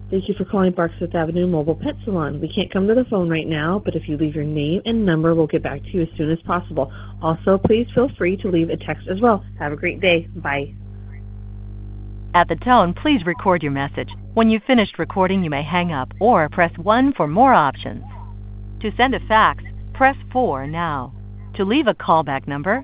Thank you for calling Barks Fifth Avenue Mobile Pet Salon. We can't come to the phone right now, but if you leave your name and number, we'll get back to you as soon as possible. Also, please feel free to leave a text as well. Have a great day. Bye. At the tone, please record your message. When you've finished recording, you may hang up or press 1 for more options. To send a fax, press 4 now. To leave a callback number,